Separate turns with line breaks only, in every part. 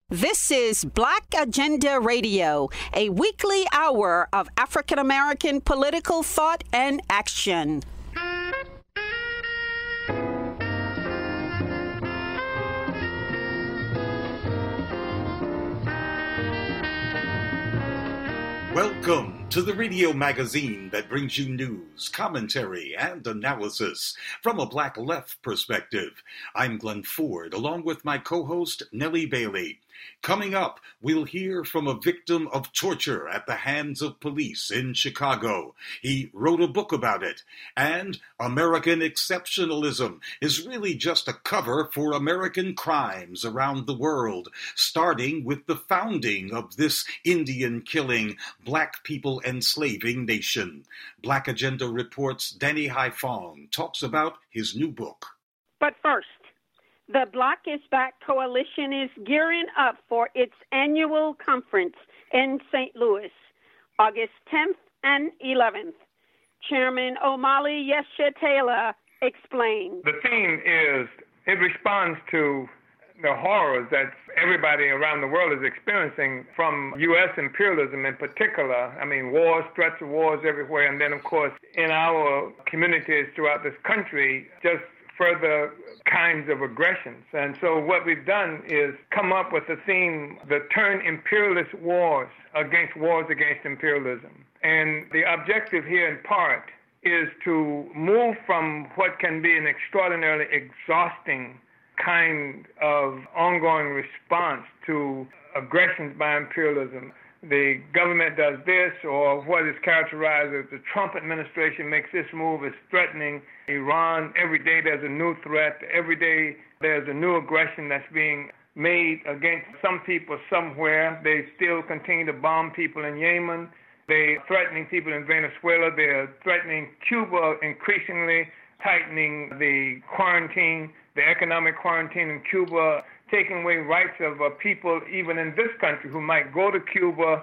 This is Black Agenda Radio, a weekly hour of African American political thought and action.
Welcome to the radio magazine that brings you news, commentary, and analysis from a Black Left perspective. I'm Glenn Ford, along with my co-host Nellie Bailey. Coming up, we'll hear from a victim of torture at the hands of police in Chicago. He wrote a book about it. And American exceptionalism is really just a cover for American crimes around the world, starting with the founding of this Indian-killing, Black people enslaving nation. Black Agenda Report's Danny Haifong talks about his new book.
But first, the Black is Back Coalition is gearing up for its annual conference in St. Louis, August 10th and 11th. Chairman Omali Yesha Taylor explained.
The theme is, it responds to the horrors that everybody around the world is experiencing from U.S. imperialism in particular. I mean, wars, threats of wars everywhere, and then, of course, in our communities throughout this country, just further kinds of aggressions. And so what we've done is come up with the theme, the Turn Imperialist Wars against imperialism. And the objective here in part is to move from what can be an extraordinarily exhausting kind of ongoing response to aggressions by imperialism. The government does this, or what is characterized as the Trump administration makes this move, is threatening Iran. Every day there's a new threat. Every day there's a new aggression that's being made against some people somewhere. They still continue to bomb people in Yemen. They're threatening people in Venezuela. They're threatening Cuba increasingly, tightening the quarantine, the economic quarantine in Cuba, taking away rights of people even in this country who might go to Cuba.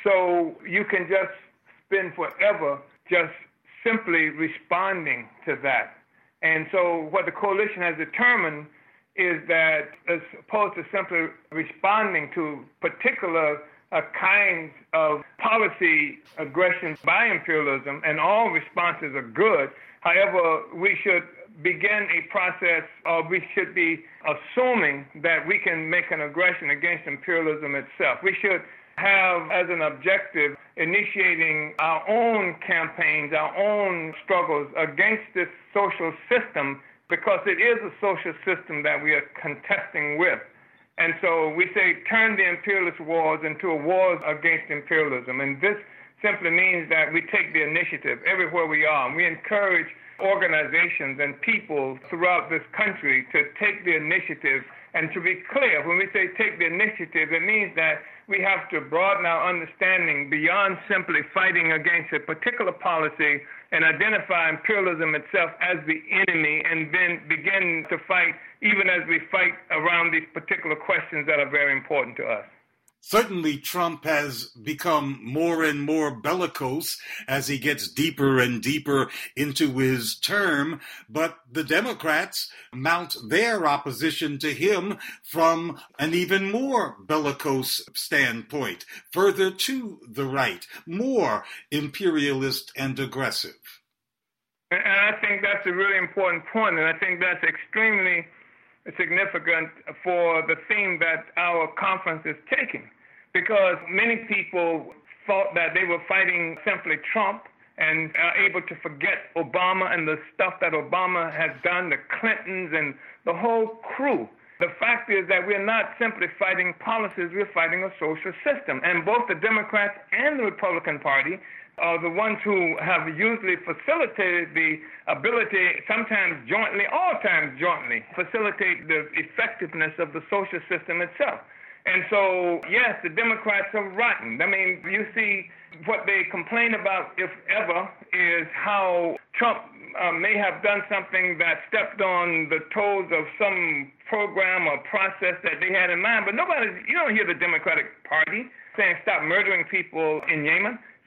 So you can just spend forever just simply responding to that. And so what the coalition has determined is that as opposed to simply responding to particular kinds of policy aggressions by imperialism, and all responses are good, however, we should begin a process, or we should be assuming that we can make an aggression against imperialism itself. We should have as an objective initiating our own campaigns, our own struggles against this social system, because it is a social system that we are contesting with. And so we say turn the imperialist wars into a wars against imperialism. And this simply means that we take the initiative everywhere we are, and we encourage organizations and people throughout this country to take the initiative. And to be clear, when we say take the initiative, it means that we have to broaden our understanding beyond simply fighting against a particular policy and identify imperialism itself as the enemy, and then begin to fight even as we fight around these particular questions that are very important to us.
Certainly, Trump has become more and more bellicose as he gets deeper and deeper into his term, but the Democrats mount their opposition to him from an even more bellicose standpoint, further to the right, more imperialist and aggressive.
And I think that's a really important point, and I think that's extremely significant for the theme that our conference is taking, because many people thought that they were fighting simply Trump and are able to forget Obama and the stuff that Obama has done, the Clintons and the whole crew. The fact is that we're not simply fighting policies, we're fighting a social system. And both the Democrats and the Republican Party are the ones who have usually facilitated the ability, sometimes jointly, all times jointly, facilitate the effectiveness of the social system itself. And so, yes, the Democrats are rotten. I mean, you see what they complain about, if ever, is how Trump may have done something that stepped on the toes of some program or process that they had in mind. But you don't hear the Democratic Party saying stop murdering people in Yemen.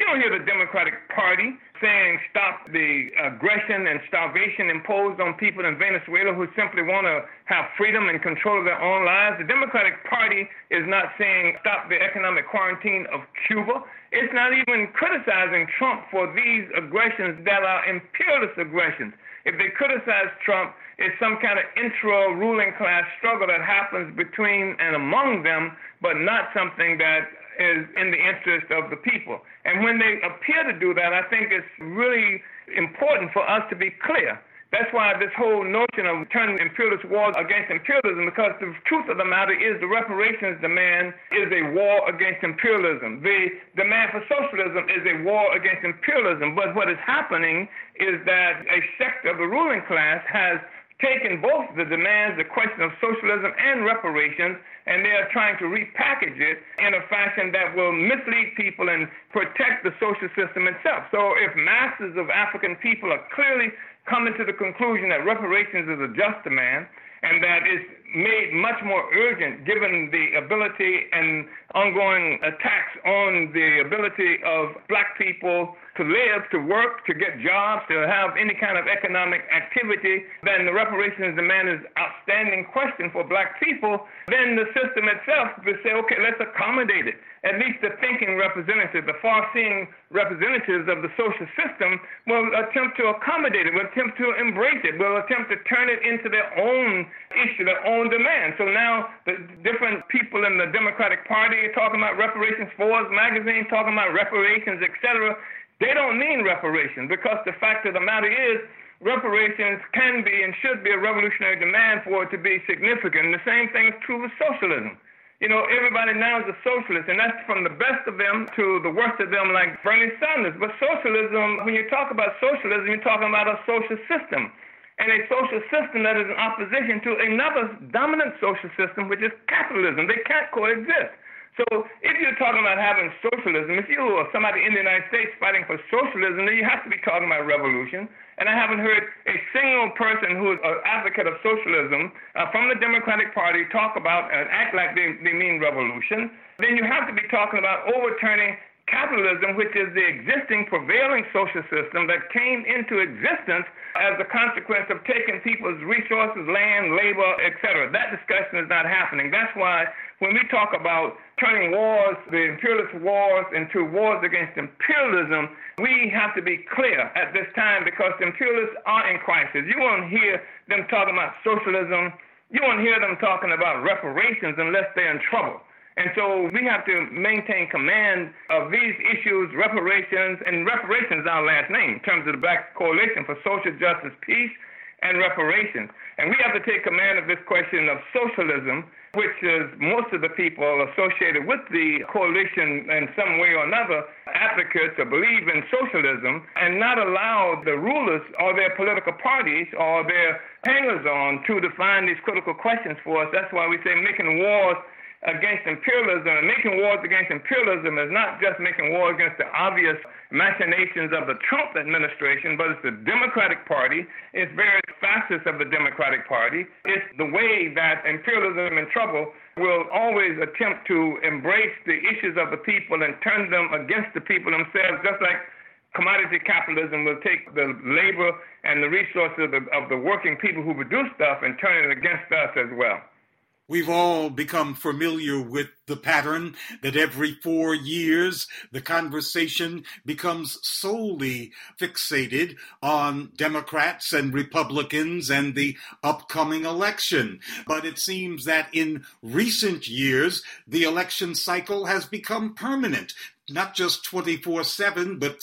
You don't hear the Democratic Party saying stop the aggression and starvation imposed on people in Venezuela who simply want to have freedom and control of their own lives. The Democratic Party is not saying stop the economic quarantine of Cuba. It's not even criticizing Trump for these aggressions that are imperialist aggressions. If they criticize Trump, it's some kind of intra-ruling class struggle that happens between and among them, but not something that is in the interest of the people. And when they appear to do that, I think it's really important for us to be clear. That's why this whole notion of turning imperialist wars against imperialism, because the truth of the matter is the reparations demand is a war against imperialism. The demand for socialism is a war against imperialism. But what is happening is that a sect of the ruling class has taken both the demands, the question of socialism and reparations, and they are trying to repackage it in a fashion that will mislead people and protect the social system itself. So if masses of African people are clearly coming to the conclusion that reparations is a just demand, and that it's made much more urgent given the ability and ongoing attacks on the ability of black people to live, to work, to get jobs, to have any kind of economic activity, then the reparations demand is an outstanding question for black people. Then the system itself will say, okay, let's accommodate it. At least the thinking representative, the far-seeing representatives of the social system will attempt to accommodate it, will attempt to embrace it, will attempt to turn it into their own issue, their own demand. So now the different people in the Democratic Party are talking about reparations, Forbes magazine talking about reparations, etc. They don't mean reparations, because the fact of the matter is reparations can be and should be a revolutionary demand for it to be significant. And the same thing is true with socialism. You know, everybody now is a socialist, and that's from the best of them to the worst of them, like Bernie Sanders. But socialism, when you talk about socialism, you're talking about a social system, and a social system that is in opposition to another dominant social system, which is capitalism. They can't coexist. So if you're talking about having socialism, if you are somebody in the United States fighting for socialism, then you have to be talking about revolution. And I haven't heard a single person who is an advocate of socialism from the Democratic Party talk about and act like they mean revolution. Then you have to be talking about overturning capitalism, which is the existing prevailing social system that came into existence as a consequence of taking people's resources, land, labor, etc. That discussion is not happening. That's why when we talk about turning wars, the imperialist wars, into wars against imperialism, we have to be clear at this time, because the imperialists are in crisis. You won't hear them talking about socialism. You won't hear them talking about reparations unless they're in trouble. And so we have to maintain command of these issues, reparations, and reparations is our last name in terms of the Black Coalition for Social Justice, Peace, and Reparations. And we have to take command of this question of socialism, which is most of the people associated with the coalition in some way or another, advocates or believe in socialism, and not allow the rulers or their political parties or their hangers-on to define these critical questions for us. That's why we say making wars against imperialism, and making wars against imperialism is not just making war against the obvious machinations of the Trump administration, but it's the Democratic Party, it's various facets of the Democratic Party. It's the way that imperialism in trouble will always attempt to embrace the issues of the people and turn them against the people themselves, just like commodity capitalism will take the labor and the resources of the working people who produce stuff and turn it against us as well.
We've all become familiar with the pattern that every 4 years the conversation becomes solely fixated on Democrats and Republicans and the upcoming election. But it seems that in recent years, the election cycle has become permanent. Not just 24/7, but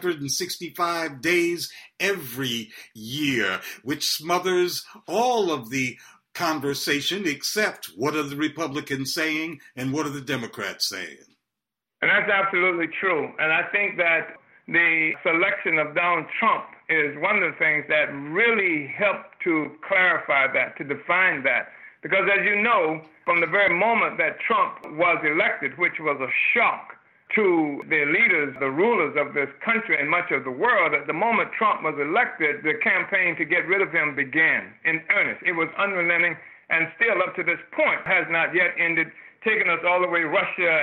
365 days every year, which smothers all of the conversation except what are the Republicans saying and what are the Democrats saying.
And that's absolutely true. And I think that the selection of Donald Trump is one of the things that really helped to clarify that, to define that. Because as you know, from the very moment that Trump was elected, which was a shock to the leaders, the rulers of this country and much of the world, at the moment Trump was elected, the campaign to get rid of him began in earnest. It was unrelenting, and still up to this point has not yet ended, taking us all the way Russia and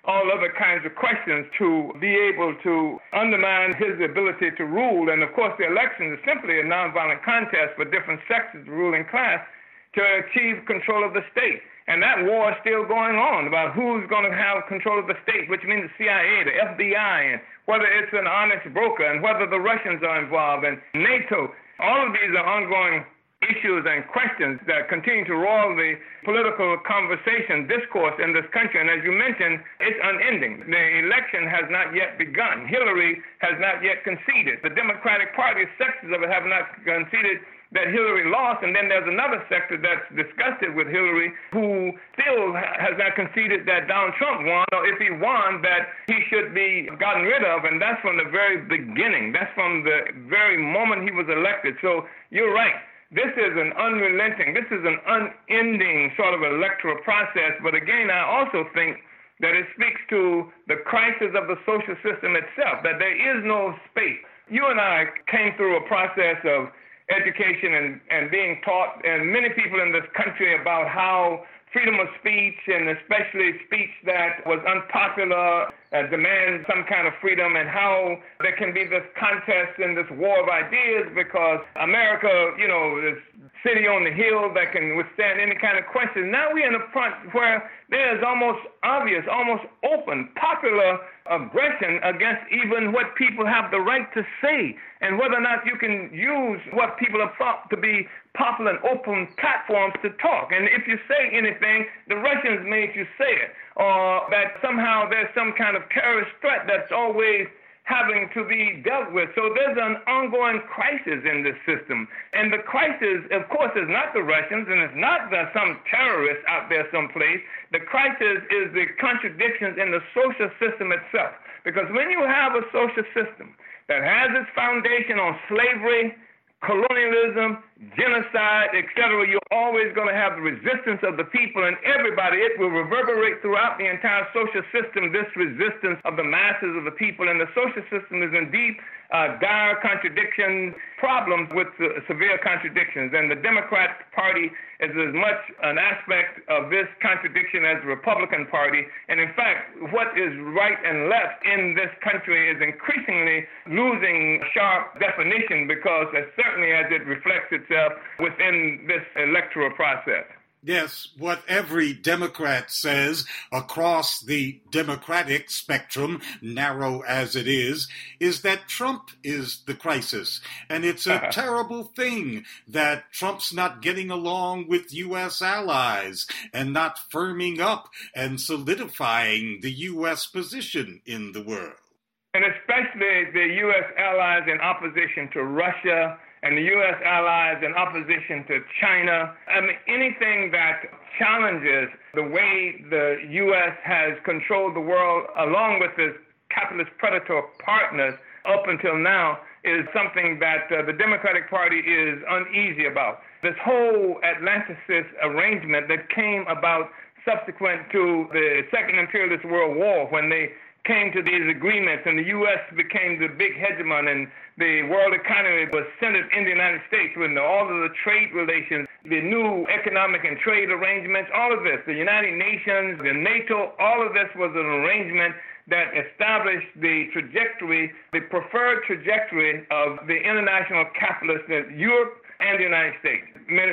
all other kinds of questions to be able to undermine his ability to rule. And, of course, the election is simply a nonviolent contest for different sectors of the ruling class to achieve control of the state. And that war is still going on about who's going to have control of the state, which means the CIA, the FBI, and whether it's an honest broker, and whether the Russians are involved, and NATO. All of these are ongoing issues and questions that continue to roil the political conversation, discourse in this country. And as you mentioned, it's unending. The election has not yet begun. Hillary has not yet conceded. The Democratic Party, sectors of it have not conceded that Hillary lost, and then there's another sector that's disgusted with Hillary who still has not conceded that Donald Trump won, or if he won, that he should be gotten rid of, and that's from the very beginning. That's from the very moment he was elected. So you're right. This is an unrelenting, this is an unending sort of electoral process, but again, I also think that it speaks to the crisis of the social system itself, that there is no space. You and I came through a process of education and being taught, and many people in this country, about how freedom of speech, and especially speech that was unpopular, demands some kind of freedom, and how there can be this contest and this war of ideas because America, you know, is city on the hill that can withstand any kind of question. Now we're in a front where there is almost obvious, almost open, popular aggression against even what people have the right to say, and whether or not you can use what people have thought to be popular and open platforms to talk. And if you say anything, the Russians made you say it, or that somehow there's some kind of terrorist threat that's always having to be dealt with. So there's an ongoing crisis in this system. And the crisis, of course, is not the Russians, and it's not some terrorists out there someplace. The crisis is the contradictions in the social system itself. Because when you have a social system that has its foundation on slavery, colonialism, genocide, etc., you're always going to have the resistance of the people and everybody. It will reverberate throughout the entire social system, this resistance of the masses of the people. And the social system is in deep, dire contradiction problems with severe contradictions. And the Democrat Party is as much an aspect of this contradiction as the Republican Party. And in fact, what is right and left in this country is increasingly losing sharp definition, because certainly as it reflects itself within this electoral process.
Yes, what every Democrat says across the Democratic spectrum, narrow as it is that Trump is the crisis. And it's a terrible thing that Trump's not getting along with U.S. allies and not firming up and solidifying the U.S. position in the world.
And especially the U.S. allies in opposition to Russia, and the U.S. allies in opposition to China. I mean, anything that challenges the way the U.S. has controlled the world along with its capitalist predator partners up until now is something that the Democratic Party is uneasy about. This whole Atlanticist arrangement that came about subsequent to the Second Imperialist World War, when they came to these agreements and the U.S. became the big hegemon and the world economy was centered in the United States with all of the trade relations, the new economic and trade arrangements, all of this, the United Nations, the NATO, all of this was an arrangement that established the trajectory, the preferred trajectory of the international capitalists in Europe and the United States,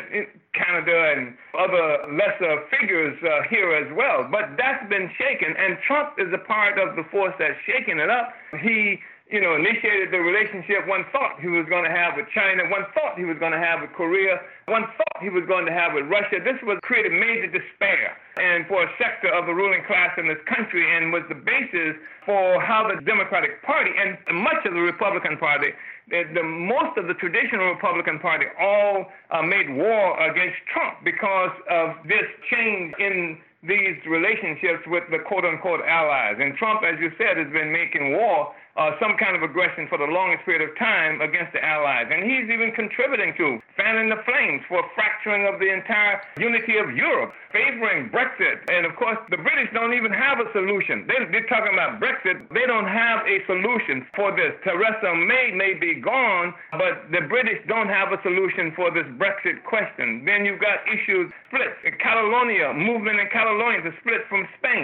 Canada and other lesser figures here as well. But that's been shaken, and Trump is a part of the force that's shaking it up. He initiated the relationship one thought he was going to have with China, one thought he was going to have with Korea, one thought he was going to have with Russia. This was created major despair and for a sector of the ruling class in this country, and was the basis for how the Democratic Party and much of the Republican Party, most of the traditional Republican Party, all made war against Trump because of this change in these relationships with the quote-unquote allies. And Trump, as you said, has been making war, some kind of aggression for the longest period of time against the allies. And he's even contributing to fanning the flames for fracturing of the entire unity of Europe, favoring Brexit. And, of course, the British don't even have a solution. They're talking about Brexit. They don't have a solution for this. Theresa May be gone, but the British don't have a solution for this Brexit question. Then you've got issues split. Catalonia, movement in Catalonia to split from Spain. You've got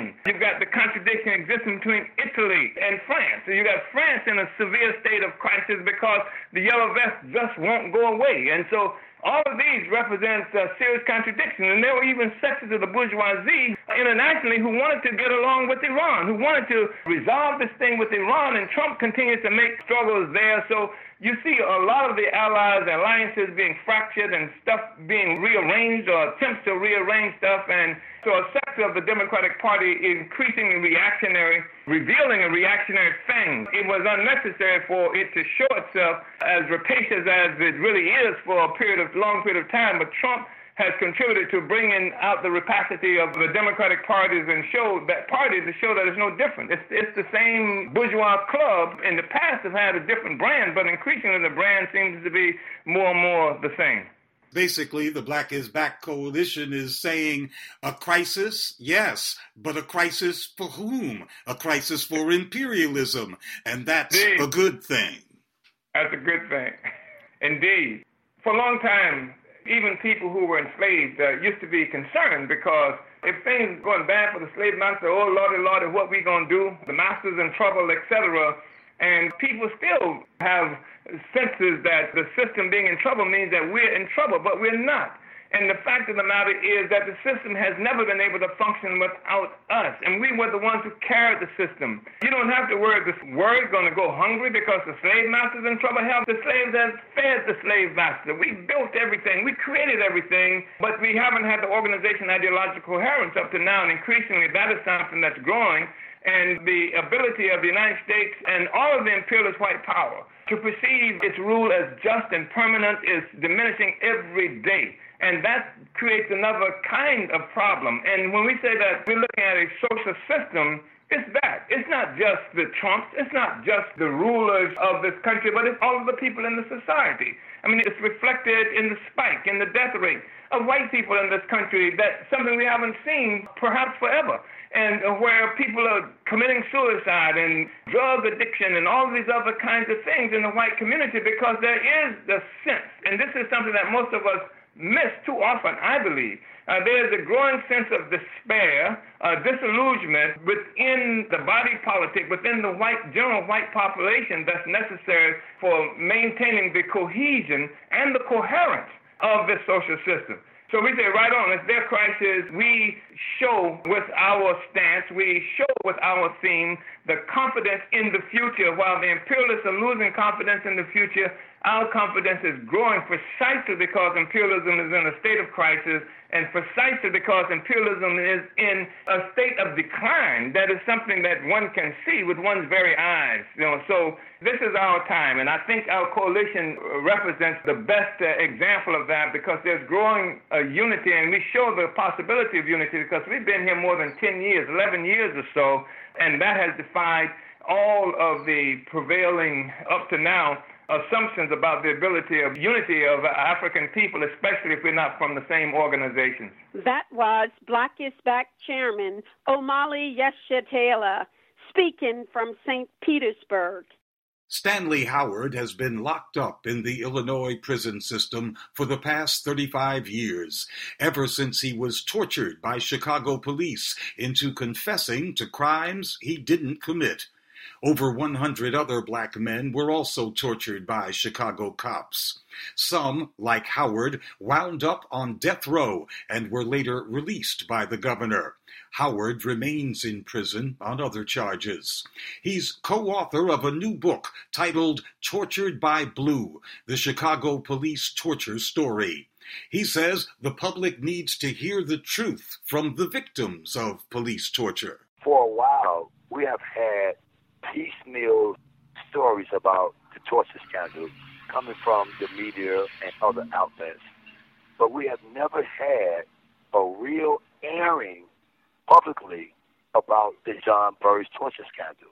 got the contradiction existing between Italy and France. So you got France in a severe state of crisis because the yellow vest just won't go away. And so all of these represent serious contradictions. And there were even sections of the bourgeoisie internationally who wanted to get along with Iran, who wanted to resolve this thing with Iran, and Trump continues to make struggles there. So you see a lot of the allies and alliances being fractured and stuff being rearranged or attempts to rearrange stuff. And so a sector of the Democratic Party is increasingly reactionary, revealing a reactionary fang. It was unnecessary for it to show itself as rapacious as it really is for a long period of time, but Trump has contributed to bringing out the rapacity of the Democratic parties and show that it's no different. It's the same bourgeois club. In the past have had a different brand, but increasingly the brand seems to be more and more the same.
Basically, the Black is Back coalition is saying a crisis, yes, but a crisis for whom? A crisis for imperialism, and that's a good thing.
That's a good thing. Indeed. For a long time, even people who were enslaved used to be concerned because if things going bad for the slave master, oh, Lordy, what we going to do? The master's in trouble, etc. And people still have senses that the system being in trouble means that we're in trouble, but we're not. And the fact of the matter is that the system has never been able to function without us. And we were the ones who carried the system. You don't have to worry this word going to go hungry because the slave master's in trouble. Hell, the slaves have fed the slave master. We built everything. We created everything. But we haven't had the organization ideological coherence up to now. And increasingly, that is something that's growing. And the ability of the United States and all of the imperialist white power to perceive its rule as just and permanent is diminishing every day. And that creates another kind of problem. And when we say that we're looking at a social system, it's that. It's not just the Trumps. It's not just the rulers of this country, but it's all of the people in the society. I mean, it's reflected in the spike, in the death rate of white people in this country. That's something we haven't seen perhaps forever. And where people are committing suicide and drug addiction and all these other kinds of things in the white community because there is the sense, and this is something that most of us miss too often, I believe. There's a growing sense of despair, disillusionment within the body politic, within the general white population that's necessary for maintaining the cohesion and the coherence of this social system. So we say, right on, it's their crisis. We show with our stance, we show with our theme, the confidence in the future. While the imperialists are losing confidence in the future, our confidence is growing precisely because imperialism is in a state of crisis and precisely because imperialism is in a state of decline. That is something that one can see with one's very eyes. So this is our time, and I think our coalition represents the best example of that because there's growing unity, and we show the possibility of unity because we've been here more than 10 years, 11 years or so, and that has defied all of the prevailing, up to now, assumptions about the ability of unity of African people, especially if we're not from the same organizations.
That was Black is Back Chairman Omali Yeshitela speaking from St. Petersburg.
Stanley Howard has been locked up in the Illinois prison system for the past 35 years, ever since he was tortured by Chicago police into confessing to crimes he didn't commit. Over 100 other black men were also tortured by Chicago cops. Some, like Howard, wound up on death row and were later released by the governor. Howard remains in prison on other charges. He's co-author of a new book titled Tortured by Blue, the Chicago Police Torture Story. He says the public needs to hear the truth from the victims of police torture.
For a while, we have had piecemeal stories about the torture scandal coming from the media and other outlets. But we have never had a real airing publicly about the John Burris torture scandal.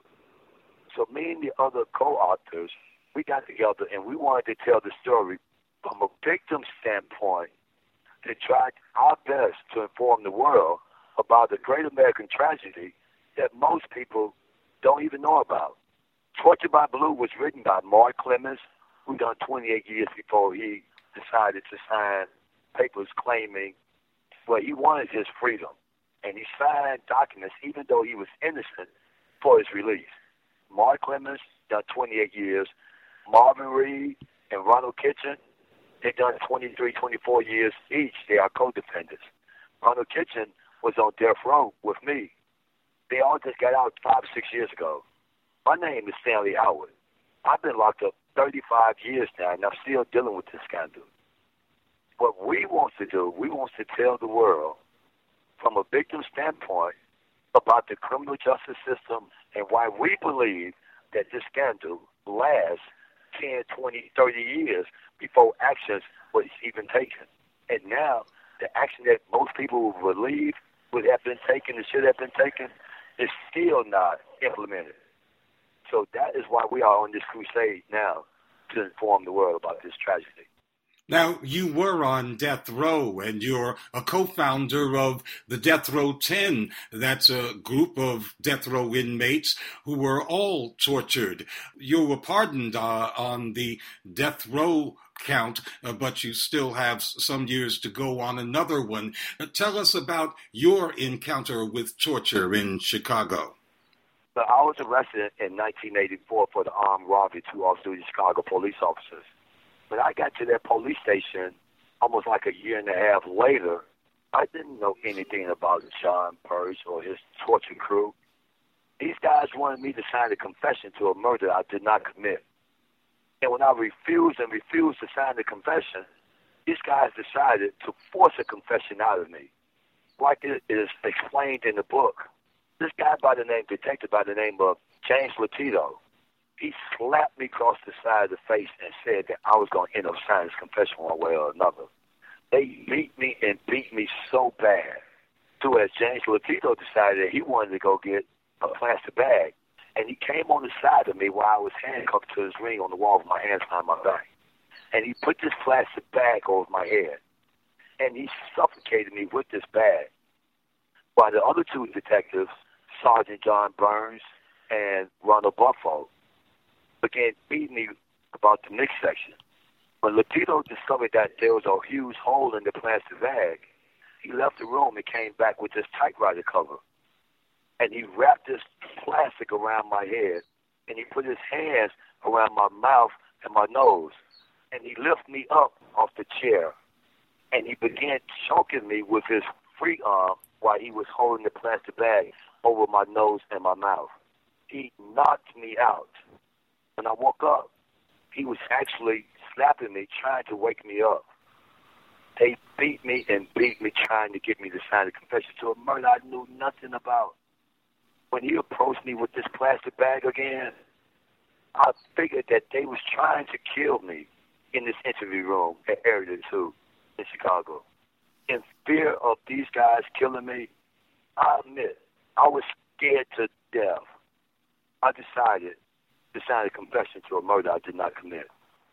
So me and the other co-authors, we got together and we wanted to tell the story from a victim standpoint to try our best to inform the world about the great American tragedy that most people don't even know about. Tortured by Blue was written by Mark Clemens, who done 28 years before he decided to sign papers claiming, well, he wanted his freedom. and he signed documents even though he was innocent for his release. Mark Clemens done 28 years. Marvin Reed and Ronald Kitchen, they done 23, 24 years each. They are co-defendants. Ronald Kitchen was on death row with me. They all just got out 5 or 6 years ago. My name is Stanley Howard. I've been locked up 35 years now, and I'm still dealing with this scandal. What we want to do, we want to tell the world from a victim standpoint about the criminal justice system and why we believe that this scandal lasts 10, 20, 30 years before actions was even taken. And now, the action that most people would believe would have been taken and should have been taken is still not implemented. So that is why we are on this crusade now to inform the world about this tragedy.
Now, you were on death row, and you're a co-founder of the Death Row 10. That's a group of death row inmates who were all tortured. You were pardoned on the death row count, but you still have some years to go on another one. Tell us about your encounter with torture in Chicago.
So I was arrested in 1984 for the armed robbery to also the Chicago police officers. When I got to that police station almost like a year and a half later, I didn't know anything about John Purge or his torture crew. These guys wanted me to sign a confession to a murder I did not commit. And when I refused to sign the confession, these guys decided to force a confession out of me. Like it is explained in the book, this guy detective by the name of James Latito, he slapped me across the side of the face and said that I was going to end up signing this confession one way or another. They beat me and beat me so bad, so as James Latito decided that he wanted to go get a plastic bag. And he came on the side of me while I was handcuffed to his ring on the wall with my hands behind my back. And he put this plastic bag over my head. And he suffocated me with this bag. While the other two detectives, Sergeant John Burns and Ronald Buffo, began beating me about the neck section. When Latito discovered that there was a huge hole in the plastic bag, he left the room and came back with this typewriter cover. And he wrapped this plastic around my head, and he put his hands around my mouth and my nose. And he lifted me up off the chair, and he began choking me with his free arm while he was holding the plastic bag over my nose and my mouth. He knocked me out. When I woke up, he was actually slapping me, trying to wake me up. They beat me and beat me, trying to get me to sign a confession to a murder I knew nothing about. When he approached me with this plastic bag again, I figured that they was trying to kill me in this interview room at Area 2 in Chicago. In fear of these guys killing me, I admit, I was scared to death. I decided to sign a confession to a murder I did not commit.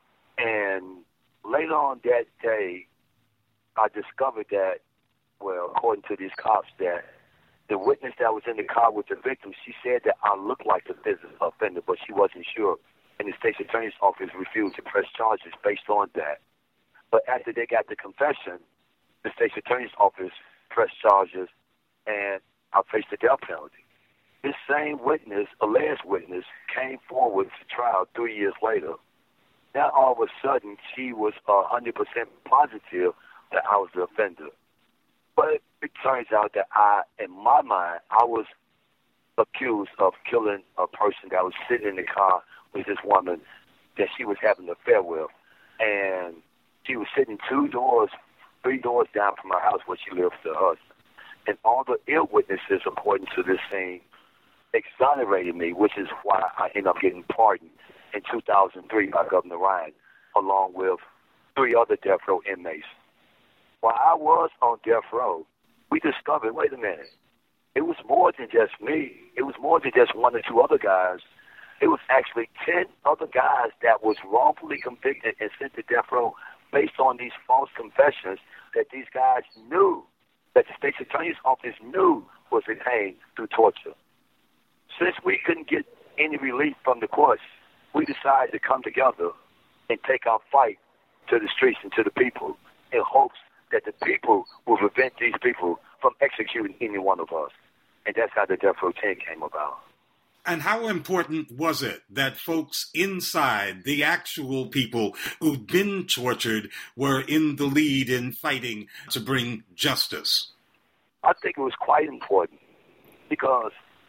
And later on that day, I discovered that, well, according to these cops, that the witness that was in the car with the victim, she said that I looked like the offender, but she wasn't sure. And the state's attorney's office refused to press charges based on that. But after they got the confession, the state's attorney's office pressed charges, and I faced the death penalty. This same witness, alleged witness, came forward to trial 3 years later. Now all of a sudden, she was 100% positive that I was the offender. But it turns out that in my mind, I was accused of killing a person that was sitting in the car with this woman that she was having an affair with. And she was sitting 3 doors down from her house where she lived with her husband. And all the ill witnesses, according to this scene, exonerated me, which is why I ended up getting pardoned in 2003 by Governor Ryan, along with 3 other death row inmates. While I was on death row, we discovered, wait a minute, it was more than just me. It was more than just 1 or 2 other guys. It was actually 10 other guys that was wrongfully convicted and sent to death row based on these false confessions that these guys knew, that the state's attorney's office knew was obtained through torture. Since we couldn't get any relief from the courts, we decided to come together and take our fight to the streets and to the people in hopes that the people will prevent these people from executing any one of us. And that's how the Death Row 10 came about.
And how important was it that folks inside, the actual people who'd been tortured, were in the lead in fighting to bring justice?
I think it was quite important because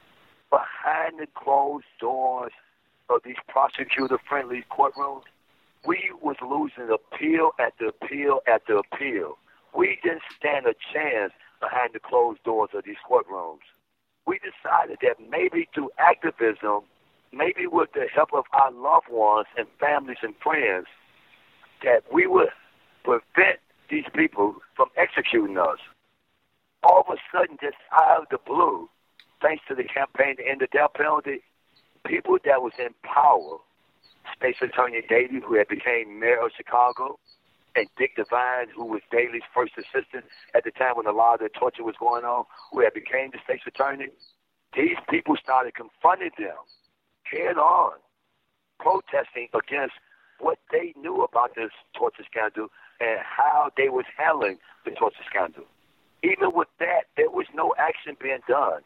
behind the closed doors of these prosecutor-friendly courtrooms, we was losing appeal after appeal after appeal. We didn't stand a chance behind the closed doors of these courtrooms. We decided that maybe through activism, maybe with the help of our loved ones and families and friends, that we would prevent these people from executing us. All of a sudden, just out of the blue, thanks to the campaign to end the death penalty, people that was in power, State's Attorney Daley, who had become mayor of Chicago, and Dick Devine, who was Daley's first assistant at the time when a lot of the torture was going on, who had become the state's attorney, these people started confronting them head on, protesting against what they knew about this torture scandal and how they was handling the torture scandal. Even with that, there was no action being done.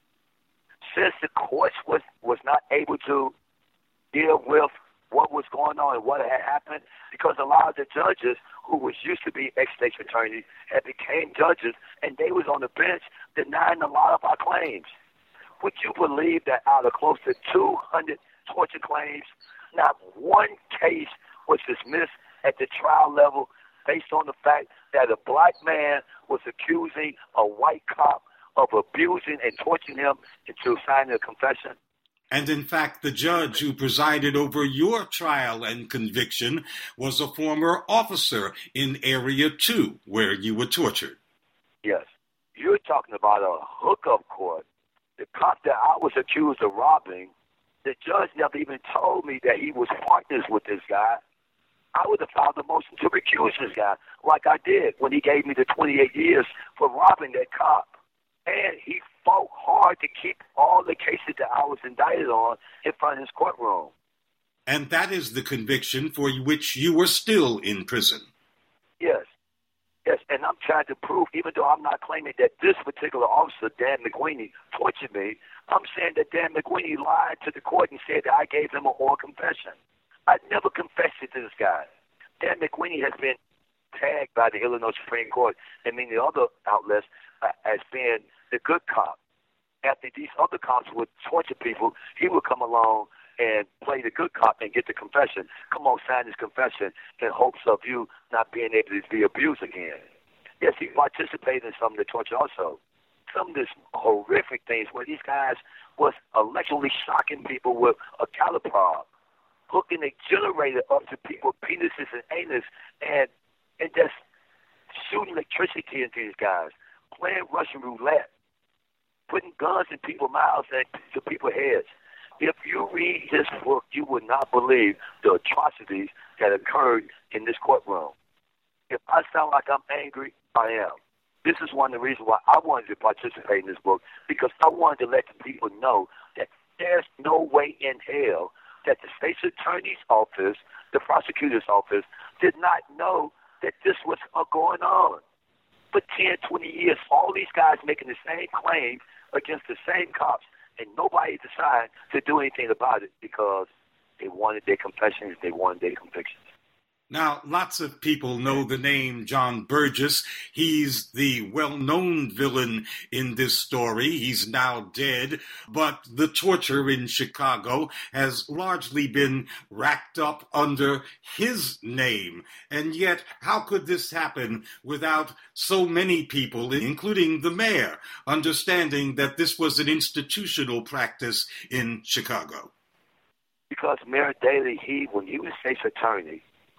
Since the courts was not able to deal with what was going on and what had happened, because a lot of the judges who was used to be ex-state's attorneys had became judges, and they was on the bench denying a lot of our claims. Would you believe that out of close to 200 torture claims, not one case was dismissed at the trial level based on the fact that a black man was accusing a white cop of abusing and torturing him into signing a confession?
And in fact, the judge who presided over your trial and conviction was a former officer in Area 2, where you were tortured.
Yes. You're talking about a hookup court. The cop that I was accused of robbing, the judge never even told me that he was partners with this guy. I would have filed a motion to recuse this guy, like I did when he gave me the 28 years for robbing that cop. And he fought hard to keep all the cases that I was indicted on in front of his courtroom.
And that is the conviction for which you were still in prison.
Yes. Yes, and I'm trying to prove, even though I'm not claiming that this particular officer, Dan McWeeny, tortured me, I'm saying that Dan McWeeny lied to the court and said that I gave him an oral confession. I never confessed it to this guy. Dan McWeeny has been tagged by the Illinois Supreme Court and many other outlets as being the good cop. After these other cops would torture people, he would come along and play the good cop and get the confession. Come on, sign this confession in hopes of you not being able to be abused again. Yes, he participated in some of the torture also. Some of these horrific things where these guys was allegedly shocking people with a caliper, hooking a generator up to people's penises and anus and just shooting electricity into these guys, playing Russian roulette, putting guns in people's mouths and to people's heads. If you read this book, you would not believe the atrocities that occurred in this courtroom. If I sound like I'm angry, I am. This is one of the reasons why I wanted to participate in this book, because I wanted to let the people know that there's no way in hell that the state's attorney's office, the prosecutor's office, did not know that this was going on. For 10, 20 years, all these guys making the same claim against the same cops, and nobody decided to do anything about it because they wanted their confessions, they wanted their convictions.
Now, lots of people know the name John Burgess. He's the well-known villain in this story. He's now dead, but the torture in Chicago has largely been racked up under his name. And yet, how could this happen without so many people, including the mayor, understanding that this was an institutional practice in Chicago?
Because Mayor Daley, when he was state's attorney,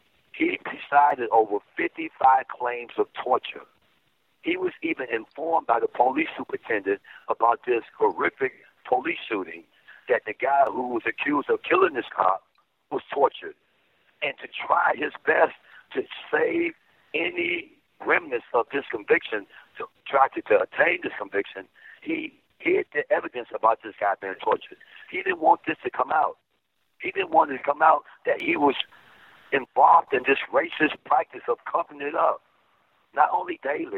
he presided over 55 claims of torture. He was even informed by the police superintendent about this horrific police shooting, that the guy who was accused of killing this cop was tortured. And to try his best to save any remnants of this conviction, to try to attain this conviction, he hid the evidence about this guy being tortured. He didn't want this to come out. He didn't want it to come out that he was involved in this racist practice of covering it up. Not only Daley,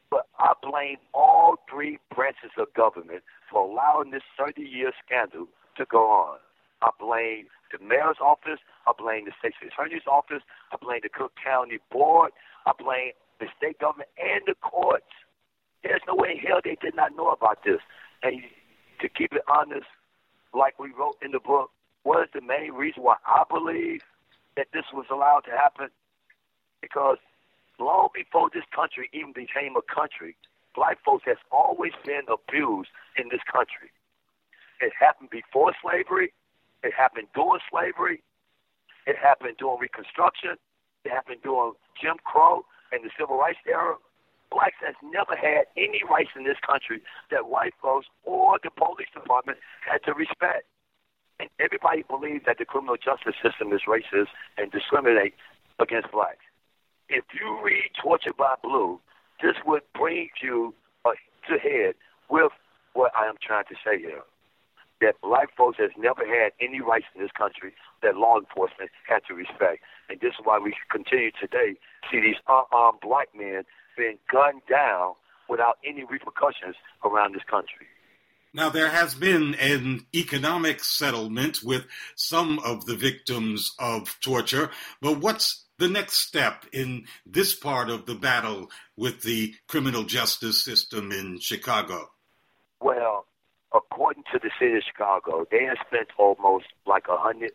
But I blame all three branches of government for allowing this 30-year scandal to go on. I blame the mayor's office. I blame the state attorney's office. I blame the Cook County Board. I blame the state government and the courts. There's no way in hell they did not know about this. And to keep it honest, like we wrote in the book, what is the main reason why I believe that this was allowed to happen? Because long before this country even became a country, black folks has always been abused in this country. It happened before slavery. It happened during slavery. It happened during Reconstruction. It happened during Jim Crow and the Civil Rights era. Blacks has never had any rights in this country that white folks or the police department had to respect. And everybody believes that the criminal justice system is racist and discriminate against blacks. If you read Tortured by Blue, this would bring you to head with what I am trying to say here. That black folks has never had any rights in this country that law enforcement had to respect. And this is why we continue today to see these unarmed black men being gunned down without any repercussions around this country.
Now, there has been an economic settlement with some of the victims of torture, but what's the next step in this part of the battle with the criminal justice system in Chicago?
Well, according to the city of Chicago, they have spent almost like $120,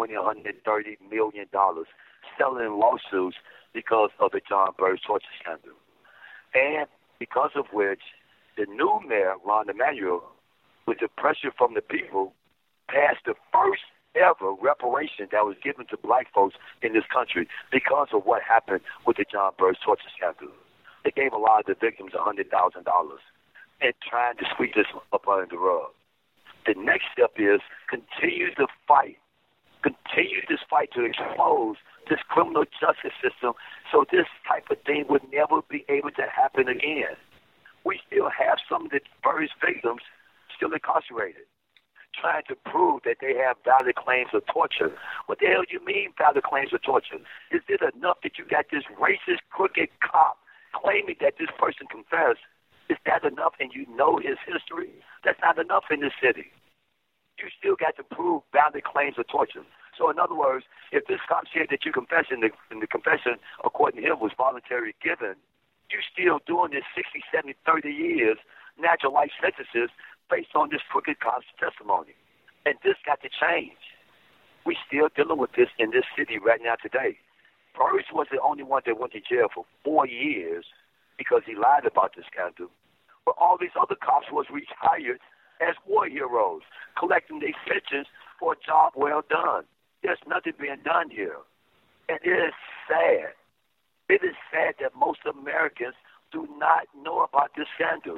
$130 million settling lawsuits because of the John Burris torture scandal. And because of which, the new mayor, Ron Emanuel, with the pressure from the people, passed the first ever reparation that was given to black folks in this country because of what happened with the John Burris torture scandal. They gave a lot of the victims $100,000 and trying to sweep this up under the rug. The next step is continue this fight to expose this criminal justice system so this type of thing would never be able to happen again. We still have some of the Burris victims still incarcerated, trying to prove that they have valid claims of torture. What the hell do you mean valid claims of torture? Is it enough that you got this racist, crooked cop claiming that this person confessed? Is that enough and you know his history? That's not enough in this city. You still got to prove valid claims of torture. So in other words, if this cop said that you confessed and the confession, according to him, was voluntarily given, you're still doing this 60, 70, 30 years natural life sentences based on this crooked cop's testimony. And this got to change. We're still dealing with this in this city right now today. Burris was the only one that went to jail for 4 years because he lied about the scandal. But all these other cops was retired as war heroes, collecting their pensions for a job well done. There's nothing being done here. And it is sad. It is sad that most Americans do not know about this scandal.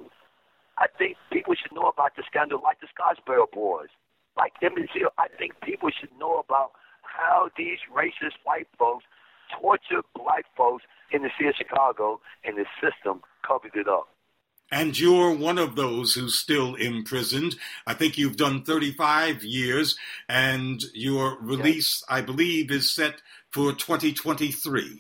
I think people should know about the scandal like the Scottsboro boys, like Emmett Till. I think people should know about how these racist white folks torture black folks in the city of Chicago, and the system covered it up.
And you're one of those who's still imprisoned. I think you've done 35 years, and your release, I believe, is set for 2023.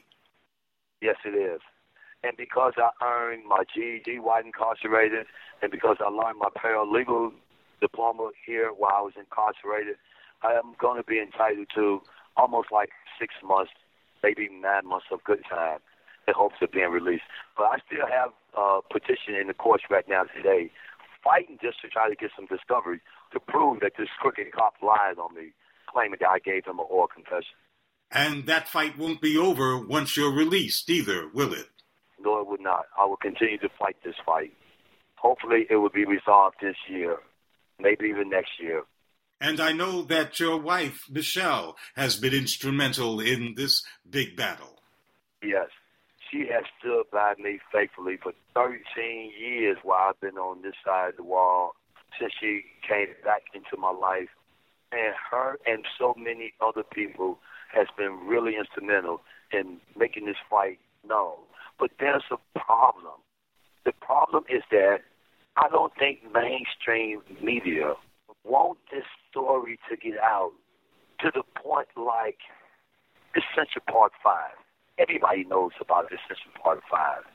Yes, it is. And because I earned my GED while incarcerated, and because I learned my paralegal diploma here while I was incarcerated, I am going to be entitled to almost like 6 months, maybe 9 months of good time in hopes of being released. But I still have a petition in the courts right now today, fighting just to try to get some discovery to prove that this crooked cop lied on me, claiming that I gave him an oral confession.
And that fight won't be over once you're released either, will it?
No, it would not. I will continue to fight this fight. Hopefully it will be resolved this year, maybe even next year.
And I know that your wife, Michelle, has been instrumental in this big battle.
Yes. She has stood by me faithfully for 13 years while I've been on this side of the wall since she came back into my life. And her and so many other people has been really instrumental in making this fight known. But there's a problem. The problem is that I don't think mainstream media want this story to get out to the point like Essential Part 5. Everybody knows about Essential Part 5.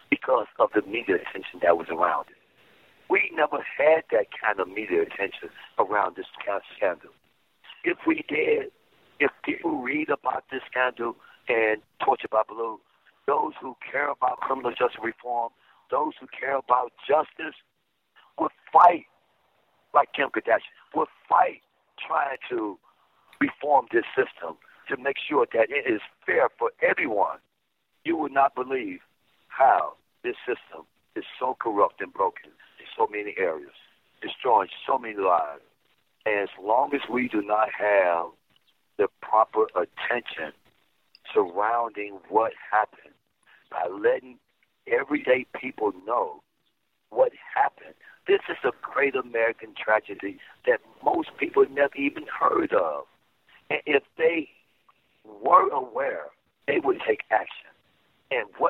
because of the media attention that was around it. We never had that kind of media attention around this kind of scandal. If we did, if people read about this scandal and Torture Babalu, those who care about criminal justice reform, those who care about justice, would fight like Kim Kardashian, would fight trying to reform this system to make sure that it is fair for everyone. You would not believe how this system is so corrupt and broken in so many areas, destroying so many lives. And as long as we do not have the proper attention surrounding what happened, by letting everyday people know what happened, this is a great American tragedy that most people never even heard of. And if they were aware, they would take action. And what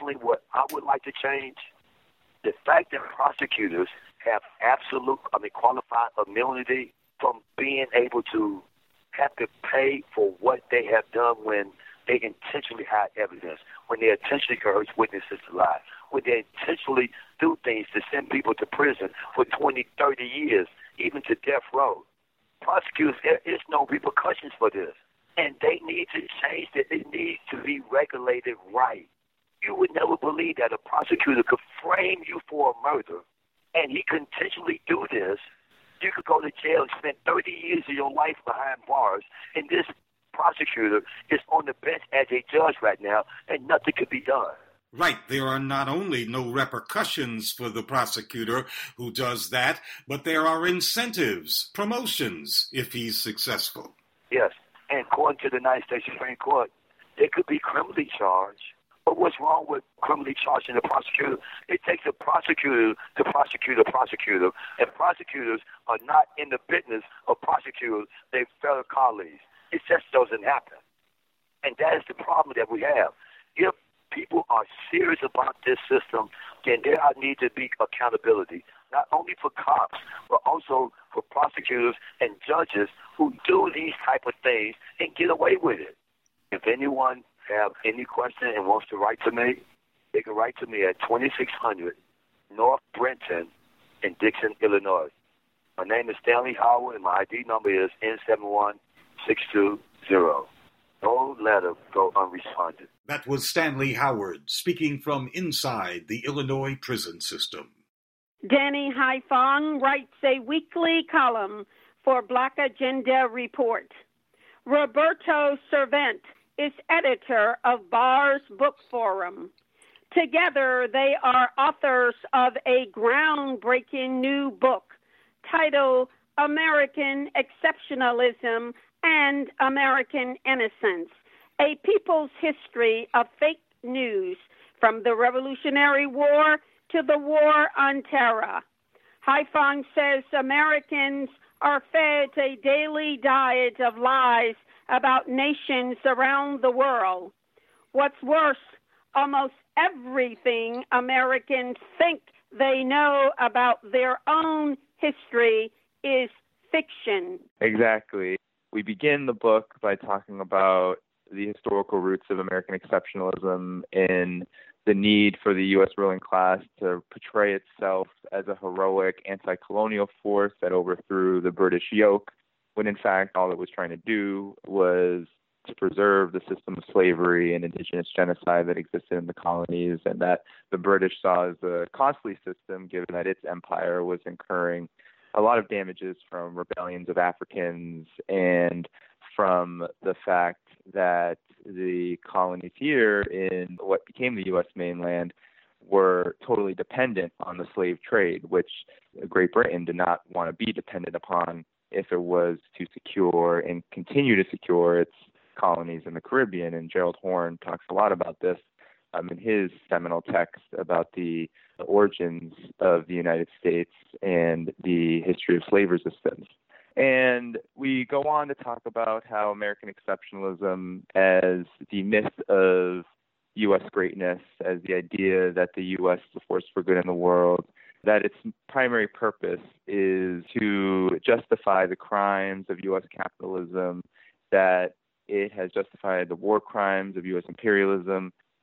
I would like to change, the fact that prosecutors have qualified immunity from being able to have to pay for what they have done when they intentionally hide evidence, when they intentionally coerce witnesses to lie, when they intentionally do things to send people to prison for 20, 30 years, even to death row. Prosecutors, there is no repercussions for this. And they need to change that. It needs to be regulated right. You would never believe that a prosecutor could frame you for a murder, and he could intentionally do this. You could go to jail and spend 30 years of your life behind bars, and this prosecutor is on the bench as a judge right now, and nothing could be done.
Right. There are not only no repercussions for the prosecutor who does that, but there are incentives, promotions, if he's successful.
Yes. And according to the United States Supreme Court, they could be criminally charged. But what's wrong with criminally charging a prosecutor? It takes a prosecutor to prosecute a prosecutor, and prosecutors are not in the business of prosecutors their fellow colleagues. It just doesn't happen. And that is the problem that we have. If people are serious about this system, then there needs to be accountability, not only for cops, but also for prosecutors and judges who do these type of things and get away with it. If anyone have any question and wants to write to me, they can write to me at 2600 North Brenton in Dixon, Illinois. My name is Stanley Howard, and my ID number is N71620. No letter go unresponded.
That was Stanley Howard speaking from inside the Illinois prison system.
Danny Haiphong writes a weekly column for Black Agenda Report. Roberto Servent is editor of Bar's Book Forum. Together, they are authors of a groundbreaking new book titled American Exceptionalism and American Innocence, a people's history of fake news from the Revolutionary War to the War on Terror. Haiphong says Americans are fed a daily diet of lies about nations around the world. What's worse, almost everything Americans think they know about their own history is fiction.
Exactly. We begin the book by talking about the historical roots of American exceptionalism and the need for the U.S. ruling class to portray itself as a heroic anti-colonial force that overthrew the British yoke, when in fact all it was trying to do was to preserve the system of slavery and indigenous genocide that existed in the colonies, and that the British saw as a costly system, given that its empire was incurring a lot of damages from rebellions of Africans and from the fact that the colonies here in what became the U.S. mainland were totally dependent on the slave trade, which Great Britain did not want to be dependent upon if it was to secure and continue to secure its colonies in the Caribbean. And Gerald Horne talks a lot about this in his seminal text about the origins of the United States and the history of slave resistance. And we go on to talk about how American exceptionalism as the myth of U.S. greatness, as the idea that the U.S. is a force for good in the world, that its primary purpose is to justify the crimes of U.S. capitalism, that it has justified the war crimes of U.S. imperialism,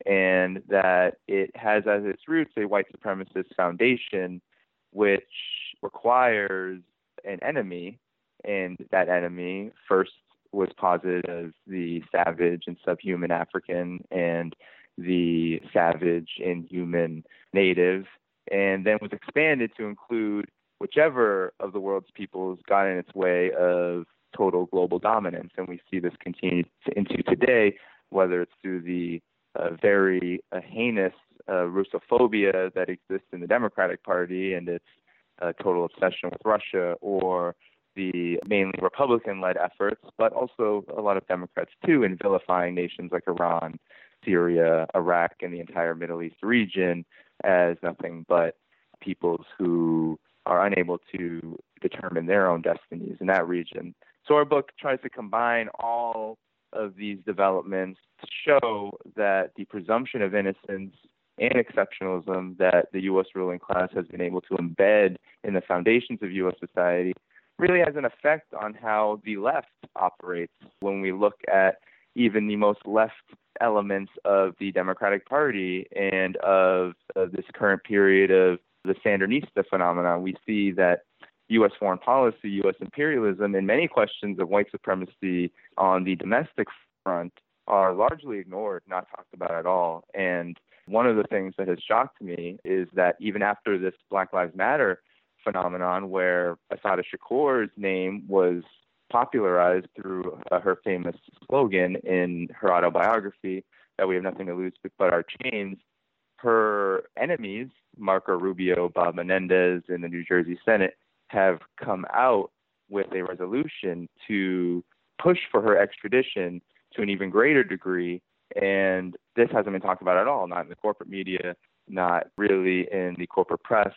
and that it has as its roots a white supremacist foundation, which requires an enemy, and that enemy first was posited as the savage and subhuman African and the savage and human native, and then was expanded to include whichever of the world's peoples got in its way of total global dominance. And we see this continue into today, whether it's through the very heinous Russophobia that exists in the Democratic Party and its total obsession with Russia, or the mainly Republican-led efforts, but also a lot of Democrats too, in vilifying nations like Iran, Syria, Iraq, and the entire Middle East region as nothing but peoples who are unable to determine their own destinies in that region. So our book tries to combine all of these developments to show that the presumption of innocence and exceptionalism that the U.S. ruling class has been able to embed in the foundations of U.S. society really has an effect on how the left operates. When we look at even the most left elements of the Democratic Party and of this current period of the Sandinista phenomenon, we see that U.S. foreign policy, U.S. imperialism, and many questions of white supremacy on the domestic front are largely ignored, not talked about at all. And one of the things that has shocked me is that even after this Black Lives Matter phenomenon, where Assata Shakur's name was popularized through her famous slogan in her autobiography, that we have nothing to lose but our chains, her enemies, Marco Rubio, Bob Menendez in the New Jersey Senate, have come out with a resolution to push for her extradition to an even greater degree. And this hasn't been talked about at all, not in the corporate media, not really in the corporate press,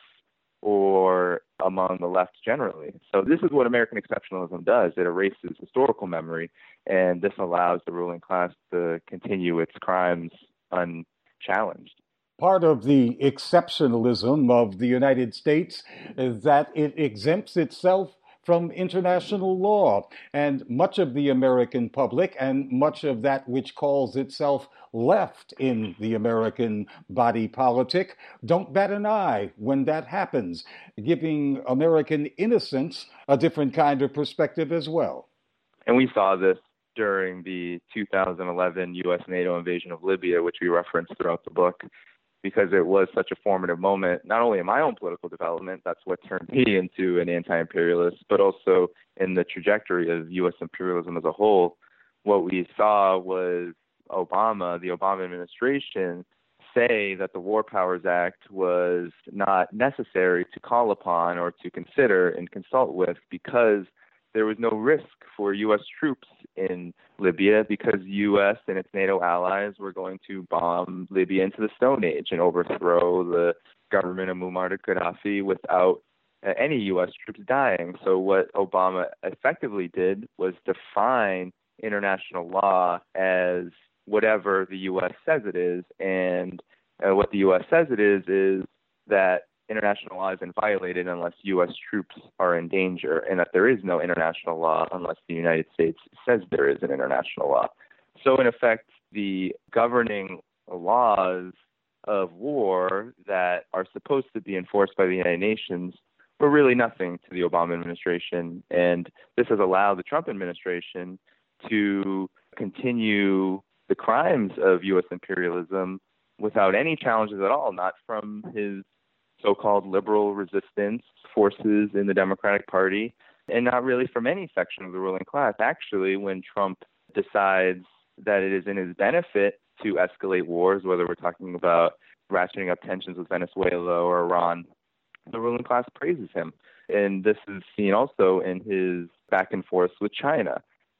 or among the left generally. So this is what American exceptionalism does. It erases historical memory, and this allows the ruling class to continue its crimes unchallenged.
Part of the exceptionalism of the United States is that it exempts itself from international law. And much of the American public and much of that which calls itself left in the American body politic don't bat an eye when that happens, giving American innocence a different kind of perspective as well.
And we saw this during the 2011 U.S. NATO invasion of Libya, which we referenced throughout the book, because it was such a formative moment, not only in my own political development, that's what turned me into an anti-imperialist, but also in the trajectory of U.S. imperialism as a whole. What we saw was the Obama administration, say that the War Powers Act was not necessary to call upon or to consider and consult with, because there was no risk for U.S. troops in Libya, because U.S. and its NATO allies were going to bomb Libya into the Stone Age and overthrow the government of Muammar Gaddafi without any U.S. troops dying. So what Obama effectively did was define international law as whatever the U.S. says it is. And what the U.S. says it is that international law isn't violated unless U.S. troops are in danger, and that there is no international law unless the United States says there is an international law. So in effect, the governing laws of war that are supposed to be enforced by the United Nations were really nothing to the Obama administration. And this has allowed the Trump administration to continue the crimes of U.S. imperialism without any challenges at all, not from his so-called liberal resistance forces in the Democratic Party, and not really from any section of the ruling class. Actually, when Trump decides that it is in his benefit to escalate wars, whether we're talking about ratcheting up tensions with Venezuela or Iran, the ruling class praises him. And this is seen also in his back and forth with China.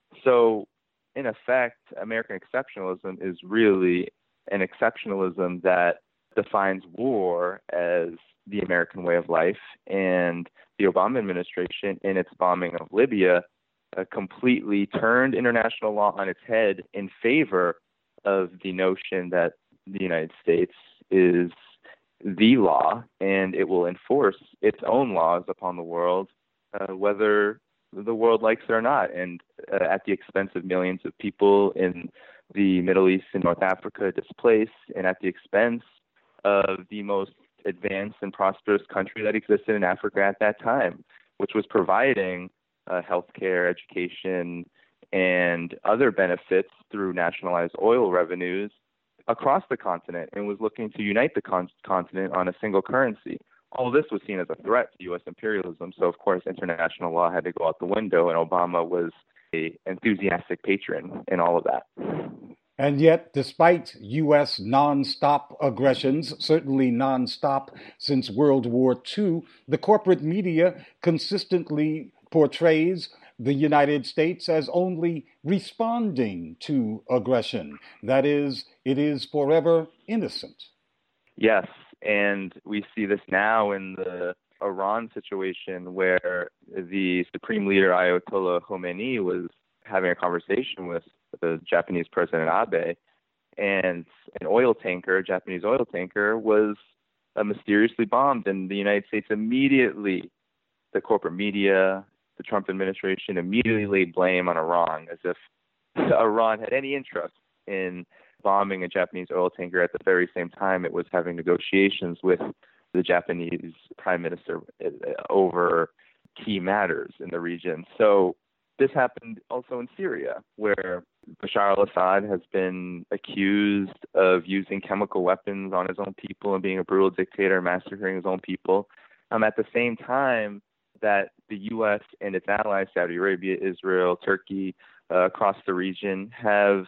So, in effect, American exceptionalism is really an exceptionalism that defines war as the American way of life, and the Obama administration, in its bombing of Libya, completely turned international law on its head in favor of the notion that the United States is the law, and it will enforce its own laws upon the world, whether the world likes it or not, and at the expense of millions of people in the Middle East and North Africa displaced, and at the expense of the most advanced and prosperous country that existed in Africa at that time, which was providing healthcare, education, and other benefits through nationalized oil revenues across the continent, and was looking to unite the continent on a single currency. All of this was seen as a threat to U.S. imperialism, so of course international law had to go out the window, and Obama was an enthusiastic patron in all of that.
And yet, despite U.S. nonstop aggressions, certainly nonstop since World War II, the corporate media consistently portrays the United States as only responding to aggression. That is, it is forever innocent.
Yes, and we see this now in the Iran situation, where the Supreme Leader Ayatollah Khomeini was having a conversation with the Japanese President Abe, and an oil tanker, a Japanese oil tanker, was mysteriously bombed, and the United States immediately, the corporate media, the Trump administration immediately laid blame on Iran, as if Iran had any interest in bombing a Japanese oil tanker at the very same time it was having negotiations with the Japanese prime minister over key matters in the region. So this happened also in Syria, where Bashar al-Assad has been accused of using chemical weapons on his own people and being a brutal dictator, massacring his own people. At the same time that the U.S. and its allies, Saudi Arabia, Israel, Turkey, across the region, have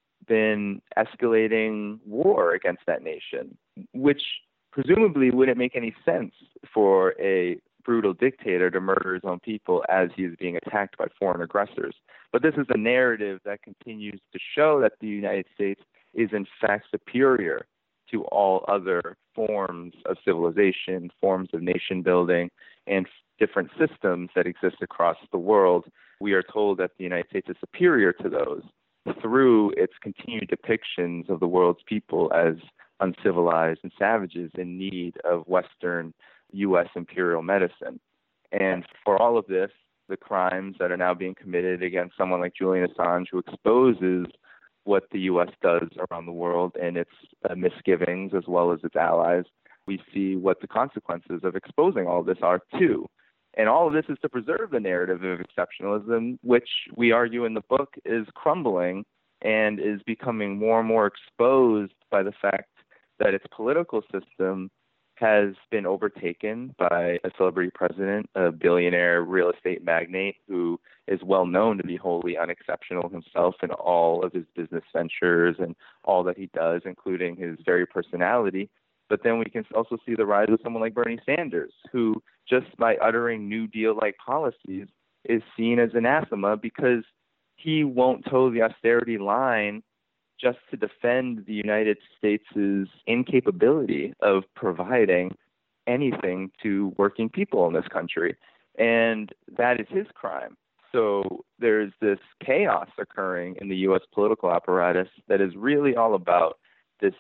been escalating war against that nation, which presumably wouldn't make any sense for a brutal dictator to murder his own people as he is being attacked by foreign aggressors. But this is a narrative that continues to show that the United States is in fact superior to all other forms of civilization, forms of nation building, and different systems that exist across the world. We are told that the United States is superior to those through its continued depictions of the world's people as uncivilized and savages in need of Western U.S. imperial medicine. And for all of this, the crimes that are now being committed against someone like Julian Assange, who exposes what the U.S. does around the world and its misgivings as well as its allies, we see what the consequences of exposing all of this are too. And all of this is to preserve the narrative of exceptionalism, which we argue in the book is crumbling and is becoming more and more exposed by the fact that its political system has been overtaken by a celebrity president, a billionaire real estate magnate who is well known to be wholly unexceptional himself in all of his business ventures and all that he does, including his very personality. But then we can also see the rise of someone like Bernie Sanders, who just by uttering New Deal-like policies is seen as anathema because he won't toe the austerity line just to defend the United States' incapability of providing anything to working people in this country. And that is his crime. So there's this chaos occurring in the U.S. political apparatus that is really all about this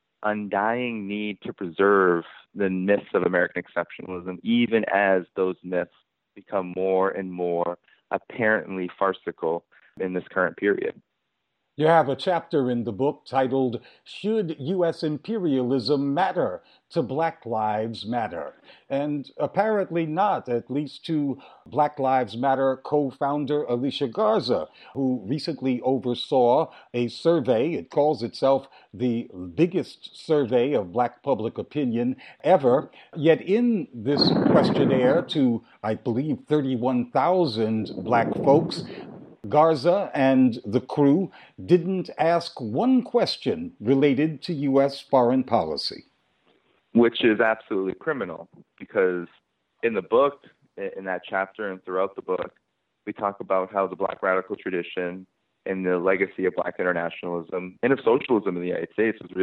undying need to preserve the myths of American exceptionalism, even as those myths become more and more apparently farcical in this current period.
You have a chapter in the book titled, Should U.S. Imperialism Matter to Black Lives Matter? And apparently not, at least to Black Lives Matter co-founder Alicia Garza, who recently oversaw a survey. It calls itself the biggest survey of Black public opinion ever. Yet in this questionnaire to, I believe, 31,000 Black folks, Garza and the crew didn't ask one question related to U.S. foreign policy.
Which is absolutely criminal, because in the book, in that chapter and throughout the book, we talk about how the Black radical tradition and the legacy of Black internationalism and of socialism in the United States has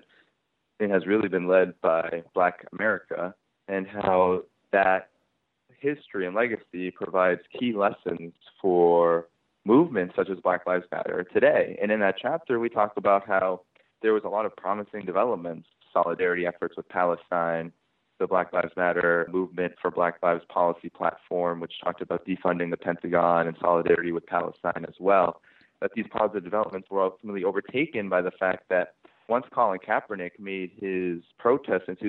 really been led by Black America, and how that history and legacy provides key lessons for movements such as Black Lives Matter today. And in that chapter, we talk about how there was a lot of promising developments, solidarity efforts with Palestine, the Black Lives Matter movement for Black Lives policy platform, which talked about defunding the Pentagon and solidarity with Palestine as well. that these positive developments were ultimately overtaken by the fact that once Colin Kaepernick made his protest in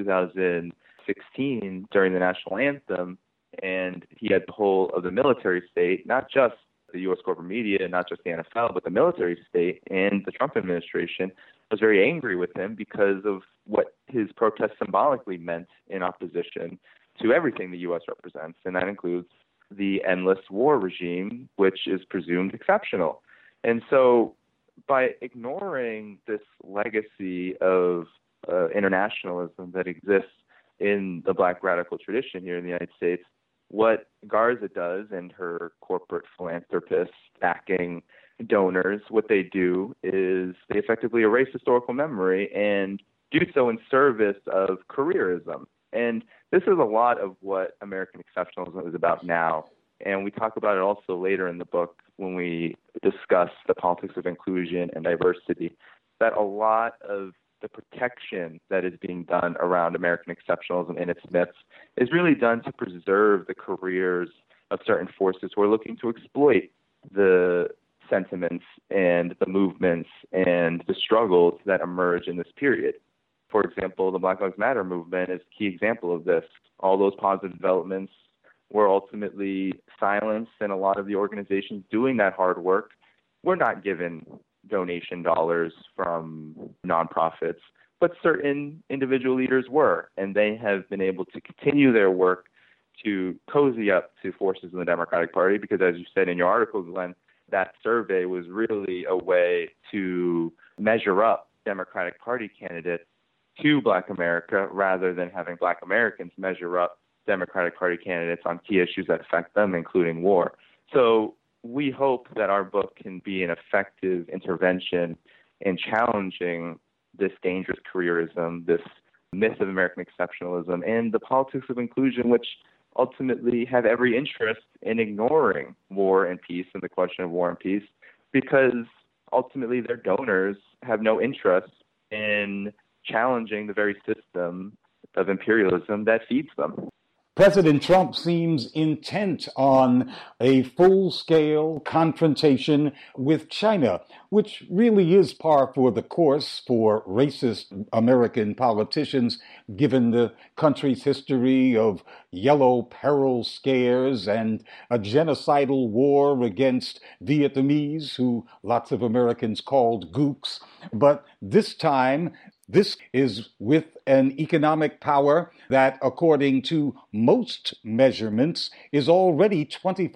2016 during the national anthem, and he had the whole of the military state, not just the U.S. corporate media, not just the NFL, but the military state and the Trump administration was very angry with him because of what his protest symbolically meant in opposition to everything the U.S. represents, and that includes the endless war regime, which is presumed exceptional. And so by ignoring this legacy of internationalism that exists in the Black radical tradition here in the United States, what Garza does and her corporate philanthropists backing donors, what they do is they effectively erase historical memory and do so in service of careerism. And this is a lot of what American exceptionalism is about now. And we talk about it also later in the book when we discuss the politics of inclusion and diversity, that a lot of the protection that is being done around American exceptionalism and its myths is really done to preserve the careers of certain forces who are looking to exploit the sentiments and the movements and the struggles that emerge in this period. For example, the Black Lives Matter movement is a key example of this. All those positive developments were ultimately silenced, and a lot of the organizations doing that hard work were not given donation dollars from nonprofits, but certain individual leaders were, and they have been able to continue their work to cozy up to forces in the Democratic Party because, as you said in your article, Glenn, that survey was really a way to measure up Democratic Party candidates to Black America rather than having Black Americans measure up Democratic Party candidates on key issues that affect them, including war. So we hope that our book can be an effective intervention in challenging this dangerous careerism, this myth of American exceptionalism, and the politics of inclusion, which ultimately have every interest in ignoring war and peace and the question of war and peace, because ultimately their donors have no interest in challenging the very system of imperialism that feeds them.
President Trump seems intent on a full-scale confrontation with China, which really is par for the course for racist American politicians, given the country's history of yellow peril scares and a genocidal war against Vietnamese, who lots of Americans called gooks. But this time, this is with an economic power that, according to most measurements, is already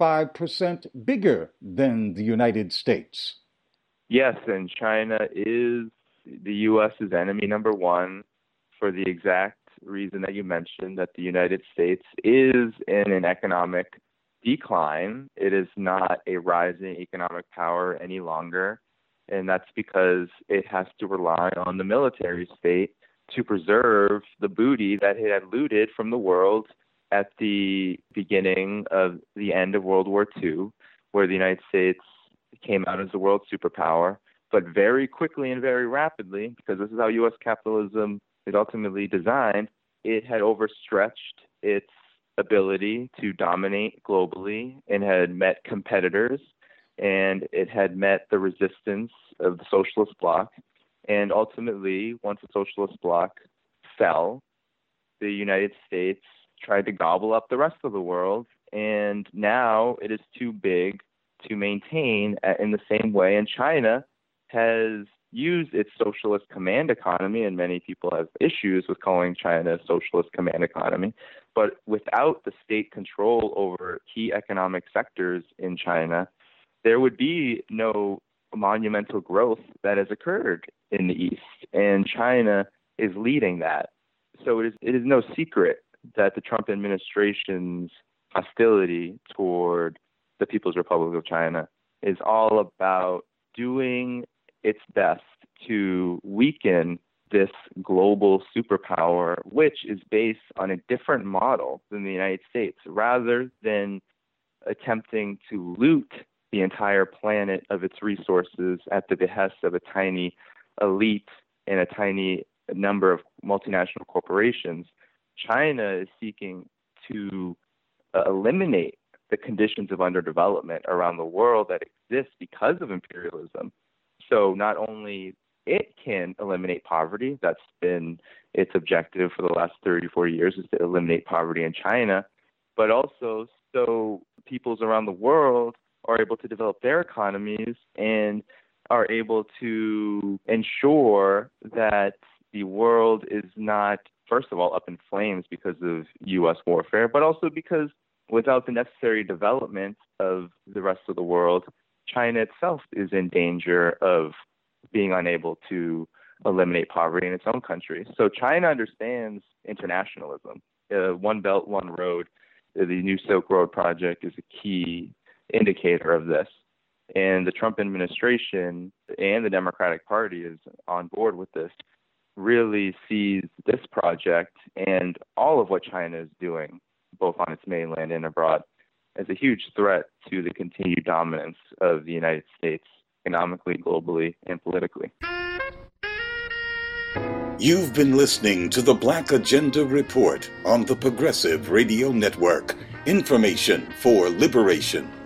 25% bigger than the United States.
Yes, and China is the U.S.'s enemy number one for the exact reason that you mentioned, that the United States is in an economic decline. It is not a rising economic power any longer. And that's because it has to rely on the military state to preserve the booty that it had looted from the world at the beginning of the end of World War II, where the United States came out as a world superpower, but very quickly and very rapidly, because this is how U.S. capitalism is ultimately designed, it had overstretched its ability to dominate globally and had met competitors, and it had met the resistance of the socialist bloc. And ultimately, once the socialist bloc fell, the United States tried to gobble up the rest of the world, and now it is too big to maintain in the same way. And China has used its socialist command economy, and many people have issues with calling China a socialist command economy, but without the state control over key economic sectors in China, there would be no monumental growth that has occurred in the East, and China is leading that. So it is no secret that the Trump administration's hostility toward the People's Republic of China is all about doing its best to weaken this global superpower, which is based on a different model than the United States, rather than attempting to loot the entire planet of its resources at the behest of a tiny elite and a tiny number of multinational corporations. China is seeking to eliminate the conditions of underdevelopment around the world that exist because of imperialism. So not only it can eliminate poverty, that's been its objective for the last 30, 40 years, is to eliminate poverty in China, but also so peoples around the world are able to develop their economies and are able to ensure that the world is not, first of all, up in flames because of U.S. warfare, but also because without the necessary development of the rest of the world, China itself is in danger of being unable to eliminate poverty in its own country. So China understands internationalism. One Belt, One Road, the New Silk Road project is a key indicator of this. And the Trump administration and the Democratic Party is on board with this, really sees this project and all of what China is doing, both on its mainland and abroad, as a huge threat to the continued dominance of the United States economically, globally, and politically.
You've been listening to the Black Agenda Report on the Progressive Radio Network. Information for liberation.